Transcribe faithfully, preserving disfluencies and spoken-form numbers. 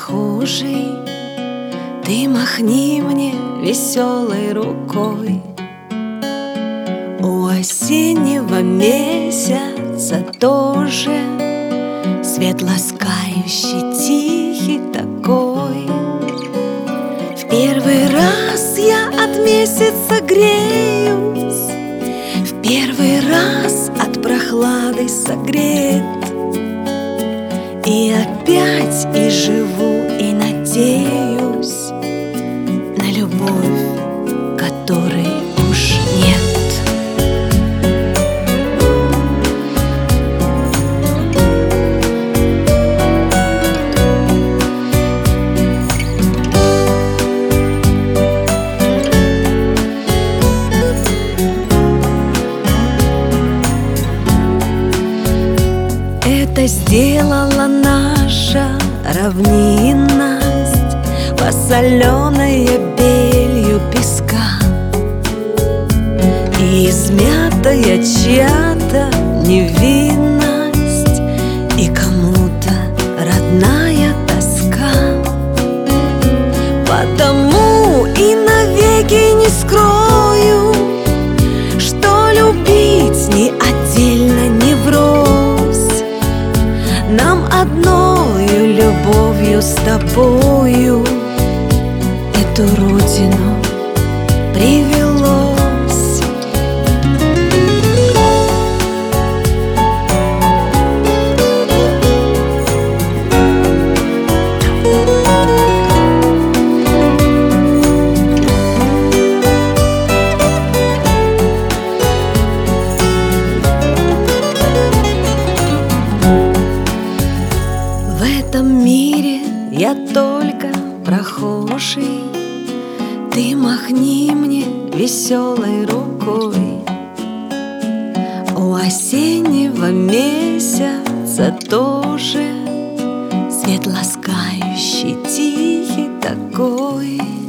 прохожий, ты махни мне веселой рукой. У осеннего месяца тоже свет ласкающий, тихий такой. В первый раз я от месяца греюсь, в первый раз от прохлады согрет. И опять и живу, и надеюсь на любовь, которой уж нет. Это сделала наша равнинность, посоленная белью песка, и измятая чья-то невинность, и кому-то родная тоска. Потому и навеки не скрою, что любить ни отдельно, ни врозь нам одною любовью с тобою эту родину привелось. В этом мире я только прохожий, ты махни мне веселой рукой. У осеннего месяца тоже свет ласкающий, тихий такой.